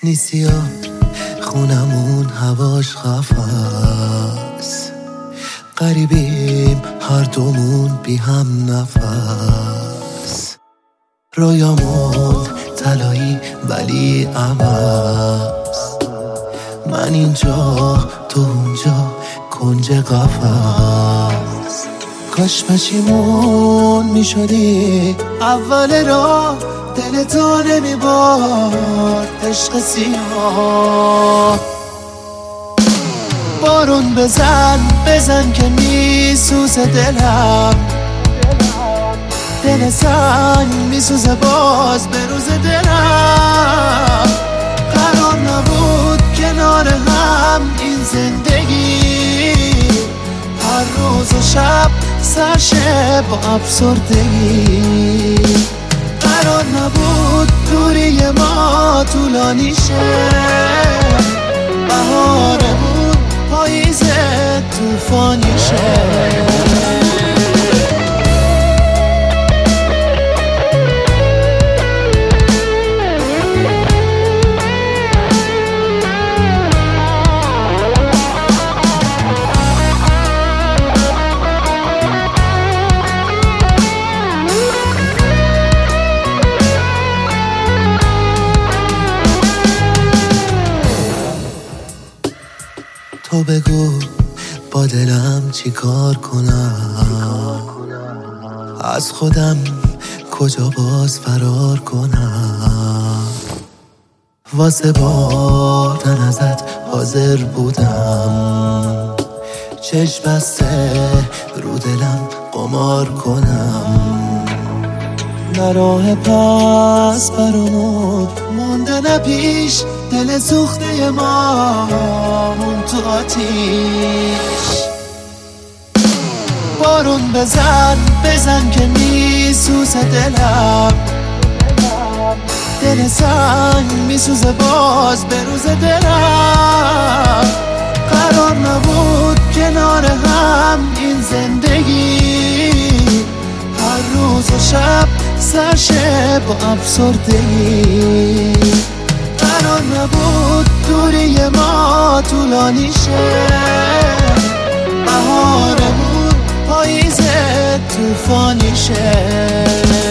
نیستی و خونمون هواش خفاست، غریبیم هر دومون بی هم نفس، رویامون طلایی ولی عوض، من اینجا تو اونجا کنج قفس. کاش پشیمون میشدی اول راه، دل تو نمیبارد عشق سیاه. بارون بزن که میسوزه دلم، دل سنگ میسوزه باز به روز دلم. قرار نبود کنار هم این زندگی، هر روز و شب سرشه با افسردگی. قرار نبود دوری ما طولانی شه، بهارمون پاییز طوفانی شه. تو بگو با دلم چی کار کنم، از خودم کجا باز فرار کنم. واسه بردن ازت حاضر بودم، چشم بسته رو دلم قمار کنم. نه راه پس برامون مونده نه پیش، دل سوخته ما مون تو آتیش. بارون بزن که میسوزه دلم، دل سنگ میسوزه باز به روز دلم. قرار نبود کنار هم این زندگی، هر روز و شب سرشه با افسردگی. قرار نبود دوری ما طولانی شه، بهارمون پاییز طوفانی شه.